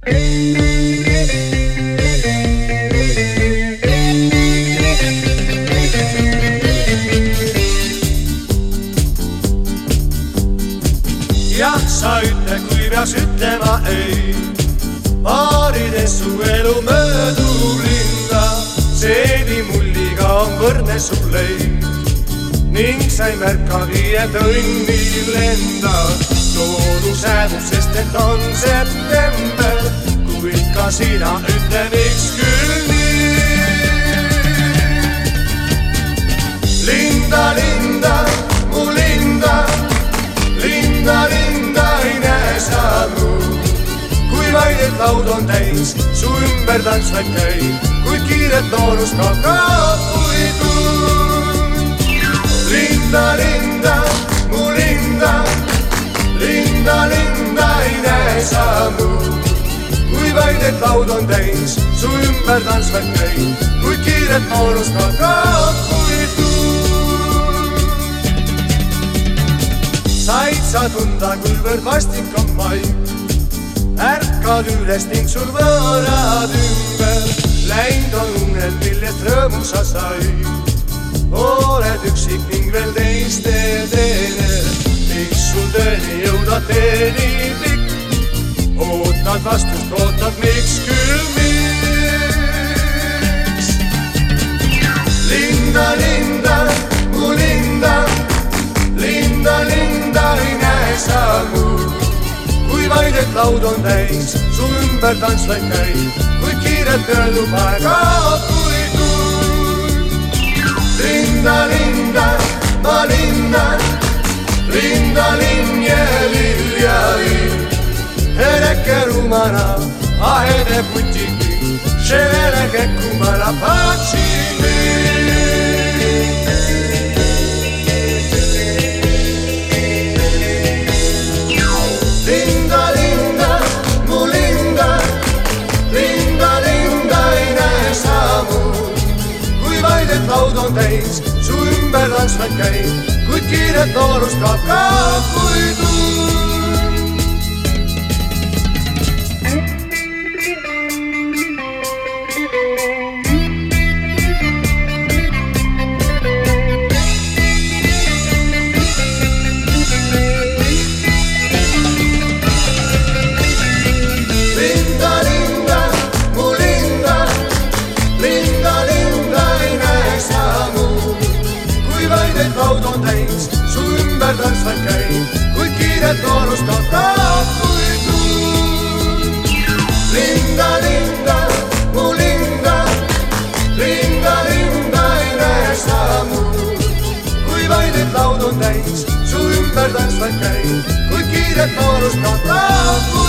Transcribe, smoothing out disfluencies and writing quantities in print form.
Jah, sa ütle, kui peaks ütlema ei. Paarides su elu möödub linda, seeni mulliga on võrdne su leib. Ning sa ei märkagi, et õnni lenda. Loodus hääbub, sest et on september, kuid ka sina ütle miks küll nii. Linda, linda, mu linda, linda, linda ei näe sa mu. Kui vaid et laud on täis, su ümber tants vaid käib, kuid kiiret noorust kaob kui tund. Linda, linda, mu linda, linda, linda ei näe sa mu. Kui vaid et laud on täis, su ümber tants vaid käib, kuid kiiret noorust kaob kui tund. Said sa tunda, kuivõrd vastik on maik, ärkad üles ning sul võõrad ümber. Läind on unel, millest rõõmu sa said. Oled üksik ning veel teiste teener, miks sul tõeni jõuda teeniblik. Ootad vastust, ootad miks küll miks. Linda, linda, mu linda, linda, linda ei näe sa mu. Kui vaid et laud on täis, su ümber tants vaid käib, kuid kiirelt öeldub aeg kaob kui tund. Linda, linda, ma linna, linda, linn ja lilja linn. Hereke rumana, ahede putiki, šereke kumala patsini. Linda, linda, mu linda, linda, linda ei näe sa mu. Kui vaid et laud on täis, su ümber tants vaid käib, kuid kiiret noorust kaob kui tund. Laud on täis, su ümber tants vaid käib, kuid kiiret noorust kaob kui tund. Linda, linda, mu linda, linda, linda ei näe sa mu. Kui vaid et laud on täis, su ümber tants vaid käib, kuid kiiret noorust kaob kui tund.